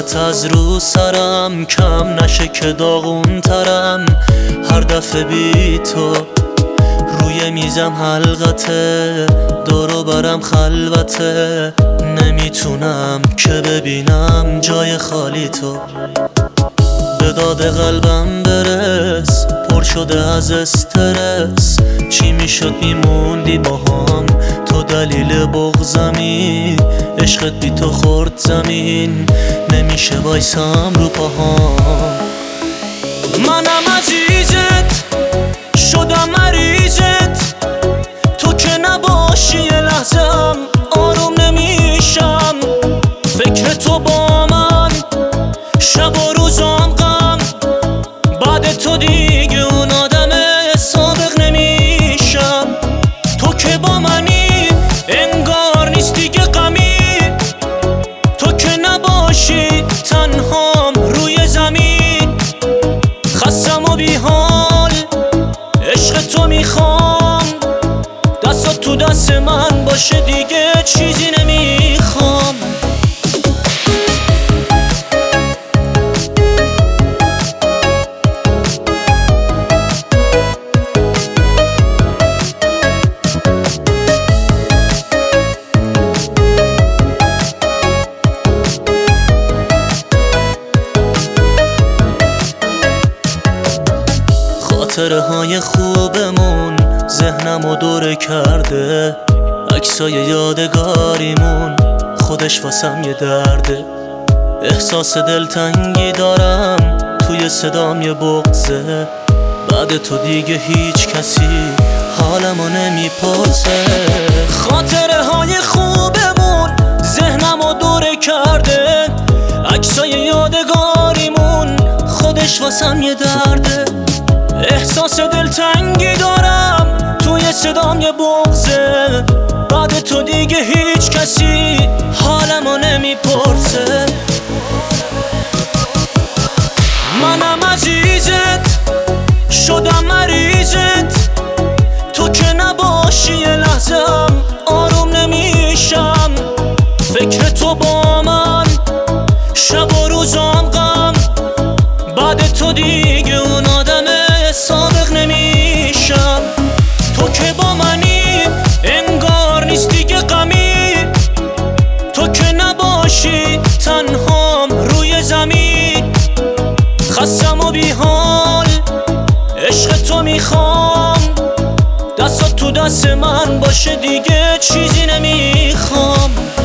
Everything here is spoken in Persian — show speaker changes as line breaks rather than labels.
موهات از رو سرم کم نشه که داغون ترم. هر دفعه بی تو روی میزم حلقته، دورو برم خلوته، نمیتونم که ببینم جای خالی تو. به داد قلبم برس، پر شده از استرس، چی میشد میموندی با هم، تو دلیل بغضمی، عشقت بی تو خورد زمین، نمیشه وایسم رو پاهام. منم عزیزت شدم مریضت، تو که نباشی یه لحظم آروم نمیشم. فکر تو با من شب و روزام غم، بعد تو دیگه اون آدم سابق نمیشم. تو که با منی انگار نیست دیگه غمی، تو که نباشی تنهام روی زمین. خستم و بی حال عشق تو میخوام، دستات تو دست من باشه دیگه چیزی نمیخوام. خاطره های خوبمون ذهنمو دوره کرده، عکسای یادگاریمون خودش واسم یه درده. احساس دلتنگی دارم توی صدام یه بغضه، بعد تو دیگه هیچ کسی حالمو نمیپرسه. خاطره های خوبمون ذهنمو دوره کرده، عکسای یادگاریمون خودش واسم یه درده. احساس دلتنگی دارم توی صدام یه بغضه، بعد تو دیگه هیچ کسی حالمو نمیپرسه. منم عزیزت شدم مریضت، تو که نباشی یه لحظم آروم نمیشم. فکر تو با من شب و روزام غم، بعد تو دیگه اون آدم سابق نمیشم. تو که با منی انگار نیست دیگه غمی، تو که نباشی تنهام روی زمین. خستم و بی حال عشق تو میخوام، دستات تو دست من باشه دیگه چیزی نمیخوام.